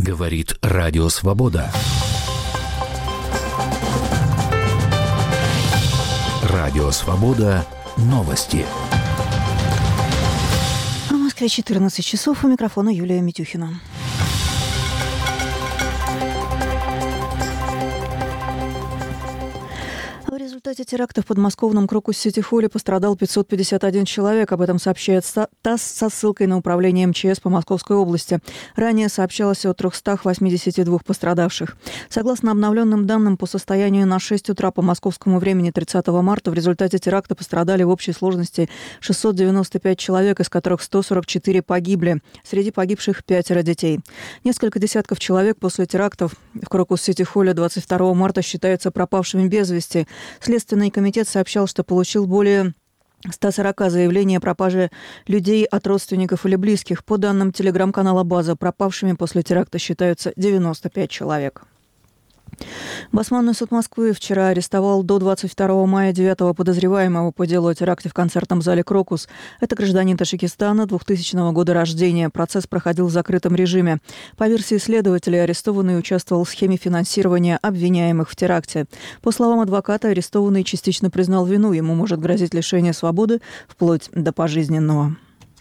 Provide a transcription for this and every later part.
Говорит Радио Свобода. Радио Свобода. Новости. В Москве 14 часов. У микрофона Юлия Митюхина. В результате теракта в подмосковном Крокус-Сити-Холле пострадал 551 человек. Об этом сообщает ТАСС со ссылкой на управление МЧС по Московской области. Ранее сообщалось о 382 пострадавших. Согласно обновленным данным, по состоянию на 6 утра по московскому времени 30 марта в результате теракта пострадали в общей сложности 695 человек, из которых 144 погибли. Среди погибших 5 детей. Несколько десятков человек после терактов в Крокус-Сити-Холле 22 марта считаются пропавшими без вести. Следственный комитет сообщал, что получил более 140 заявлений о пропаже людей от родственников или близких. По данным телеграм-канала «База», пропавшими после теракта считаются 95 человек. Басманный суд Москвы вчера арестовал до 22 мая 9-го подозреваемого по делу о теракте в концертном зале «Крокус». Это гражданин Таджикистана 2000 года рождения. Процесс проходил в закрытом режиме. По версии следователей, арестованный участвовал в схеме финансирования обвиняемых в теракте. По словам адвоката, арестованный частично признал вину. Ему может грозить лишение свободы вплоть до пожизненного.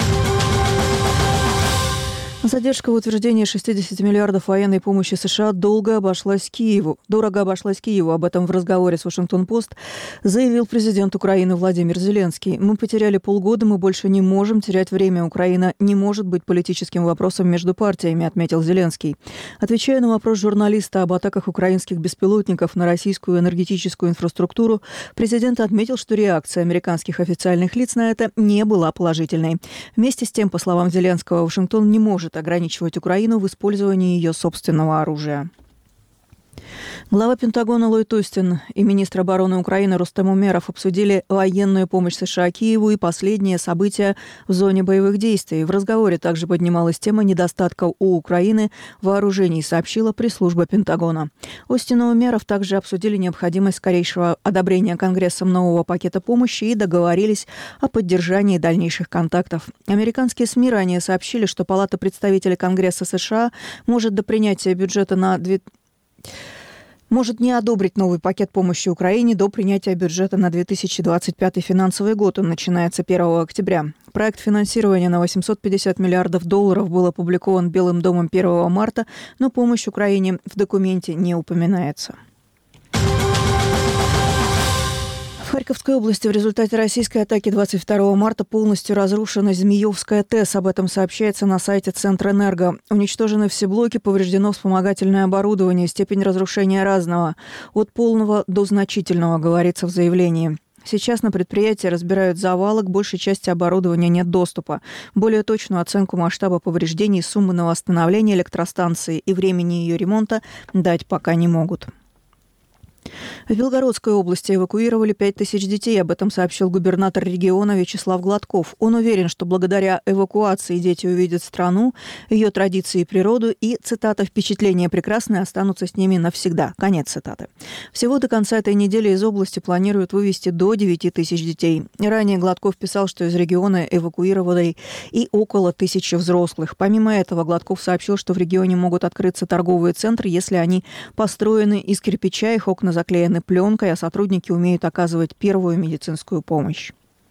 Задержка в утверждении 60 миллиардов военной помощи США дорого обошлась Киеву. Об этом в разговоре с Вашингтон-Пост заявил президент Украины Владимир Зеленский. «Мы потеряли полгода, мы больше не можем терять время. Украина не может быть политическим вопросом между партиями», отметил Зеленский. Отвечая на вопрос журналиста об атаках украинских беспилотников на российскую энергетическую инфраструктуру, президент отметил, что реакция американских официальных лиц на это не была положительной. Вместе с тем, по словам Зеленского, Вашингтон не может ограничивать Украину в использовании ее собственного оружия. Глава Пентагона Ллойд Остин и министр обороны Украины Рустем Умеров обсудили военную помощь США Киеву и последние события в зоне боевых действий. В разговоре также поднималась тема недостатка у Украины вооружений, сообщила пресс-служба Пентагона. Остин и Умеров также обсудили необходимость скорейшего одобрения Конгрессом нового пакета помощи и договорились о поддержании дальнейших контактов. Американские СМИ ранее сообщили, что Палата представителей Конгресса США может до принятия бюджета может не одобрить новый пакет помощи Украине до принятия бюджета на 2025 финансовый год. Он начинается 1 октября. Проект финансирования на $850 миллиардов был опубликован Белым домом 1 марта, но помощь Украине в документе не упоминается. В Харьковской области в результате российской атаки 22 марта полностью разрушена Змеевская ТЭС. Об этом сообщается на сайте Центрэнерго. Уничтожены все блоки, повреждено вспомогательное оборудование. Степень разрушения разного. От полного до значительного, говорится в заявлении. Сейчас на предприятии разбирают завалы, к большей части оборудования нет доступа. Более точную оценку масштаба повреждений, суммы на восстановление электростанции и времени ее ремонта дать пока не могут. В Белгородской области эвакуировали 5000 детей. Об этом сообщил губернатор региона Вячеслав Гладков. Он уверен, что благодаря эвакуации дети увидят страну, ее традиции и природу, и, цитата, «впечатления прекрасные останутся с ними навсегда». Конец цитаты. Всего до конца этой недели из области планируют вывести до 9000 детей. Ранее Гладков писал, что из региона эвакуировали и около 1000 взрослых. Помимо этого, Гладков сообщил, что в регионе могут открыться торговые центры, если они построены из кирпича, их окна заклеены пленкой, а сотрудники умеют оказывать первую медицинскую помощь.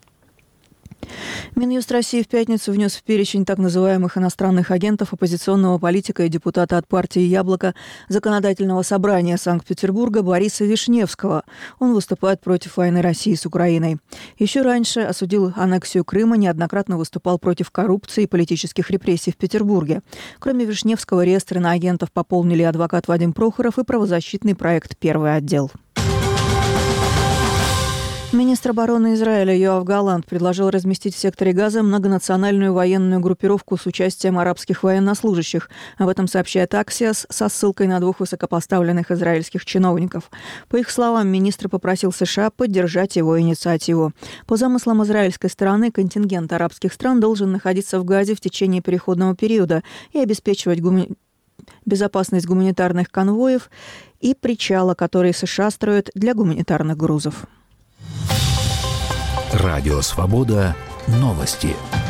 Минюст России в пятницу внес в перечень так называемых иностранных агентов оппозиционного политика и депутата от партии «Яблоко» Законодательного собрания Санкт-Петербурга Бориса Вишневского. Он выступает против войны России с Украиной. Еще раньше осудил аннексию Крыма, неоднократно выступал против коррупции и политических репрессий в Петербурге. Кроме Вишневского, реестры на агентов пополнили адвокат Вадим Прохоров и правозащитный проект «Первый отдел». Министр обороны Израиля Йоав Галлант предложил разместить в секторе Газа многонациональную военную группировку с участием арабских военнослужащих. Об этом сообщает Axios со ссылкой на 2 высокопоставленных израильских чиновников. По их словам, министр попросил США поддержать его инициативу. По замыслам израильской стороны, контингент арабских стран должен находиться в Газе в течение переходного периода и обеспечивать безопасность гуманитарных конвоев и причала, которые США строят для гуманитарных грузов. Радио Свобода. Новости.